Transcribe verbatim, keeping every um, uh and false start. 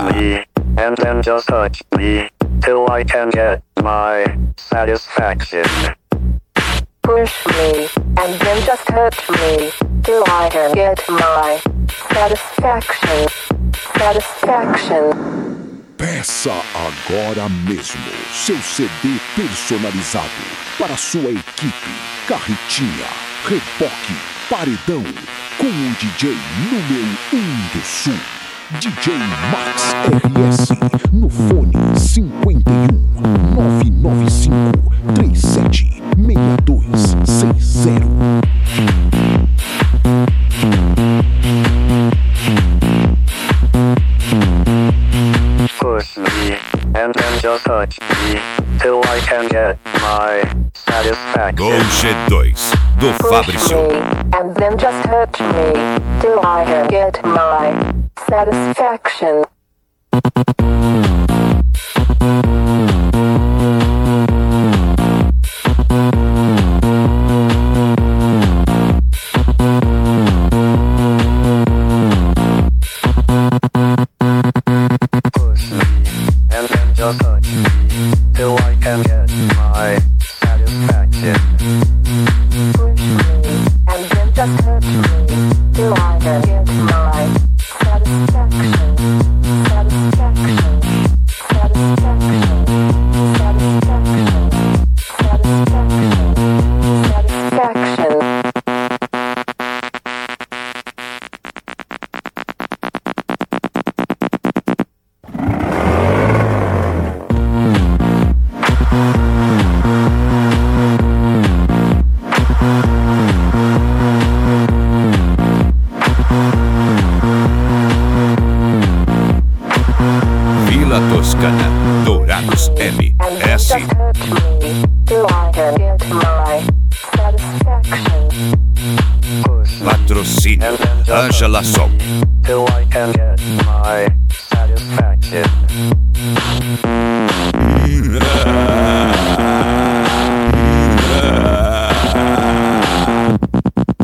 me, and then just touch me, till I can get my satisfaction. Push me, and then just touch me, till I can get my satisfaction. Satisfaction. Peça agora mesmo seu C D personalizado para sua equipe, carretinha, reboque, paredão, com o D J número um do Sul, D J Max R S, no fone cinco um nove nove cinco três sete seis dois seis zero. Push me, and then just touch me, till I can get my satisfaction. Gol G dois, do Fabrício. Push me, and then just touch me, till I can get my satisfaction. Just touch me, till I can get my satisfaction. Push me, and then just touch me, till I can get my satisfaction. Satisfaction. Satisfaction. Satisfaction. Satisfaction. Satisfaction. Vila Toscana, Dourados M S. Patrocínio Ângela Sol. Till I can get my satisfaction.